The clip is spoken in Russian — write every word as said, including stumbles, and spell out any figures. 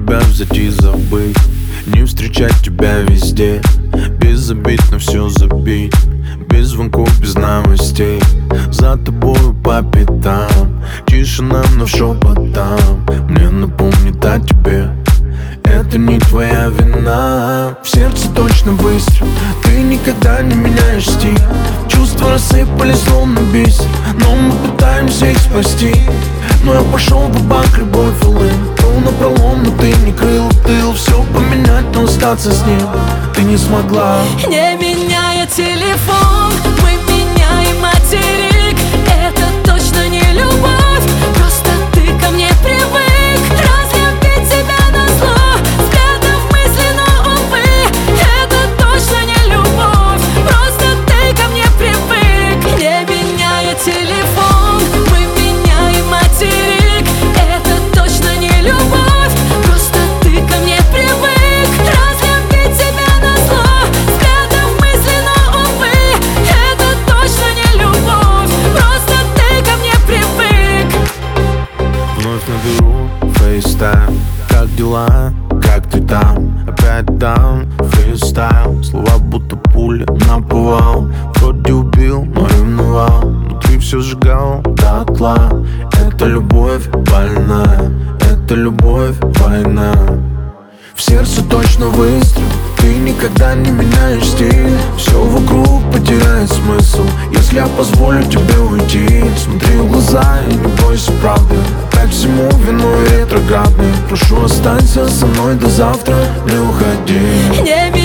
тебя взять и забыть, не встречать тебя везде, без обид на все забить, без звонков, без новостей, за тобою по пятам, тишина, но шепотом мне напомнит о тебе. Это не твоя вина. В сердце точно выстрел, ты никогда не меняешь стиль. Чувства рассыпались словно бисер, но мы пытаемся их спасти. Но я пошел в банк, любовь улын, был напролом, но ты не крыл тыл. Все поменять, но остаться с ним ты не смогла. Не меняя телефон, мы меняем материк. Это точно не любовь, просто ты ко мне привык. Разлюбить тебя назло, взглядов мысленно, увы. Это точно не любовь, просто ты ко мне привык. Не меняя телефон, мы меняем материк. Это точно не любовь, просто ты ко мне привык. Разлюбить тебя назло, взглядов мысленно, увы. Это точно не любовь, просто ты ко мне привык. Вновь наберу FaceTime. Как дела? Как ты там? Опять там фристайл. Слова будто пуля наповал. Вроде убил, но ревновал. Внутри все сжигал дотла. Это любовь больная, это любовь война. В сердце точно выстрел, ты никогда не меняешь стиль. Все вокруг потеряет смысл, если я позволю тебе уйти. Смотри в глаза и не бойся правды, опять всему виной ретроградный. Прошу, останься со мной до завтра, не уходи. Не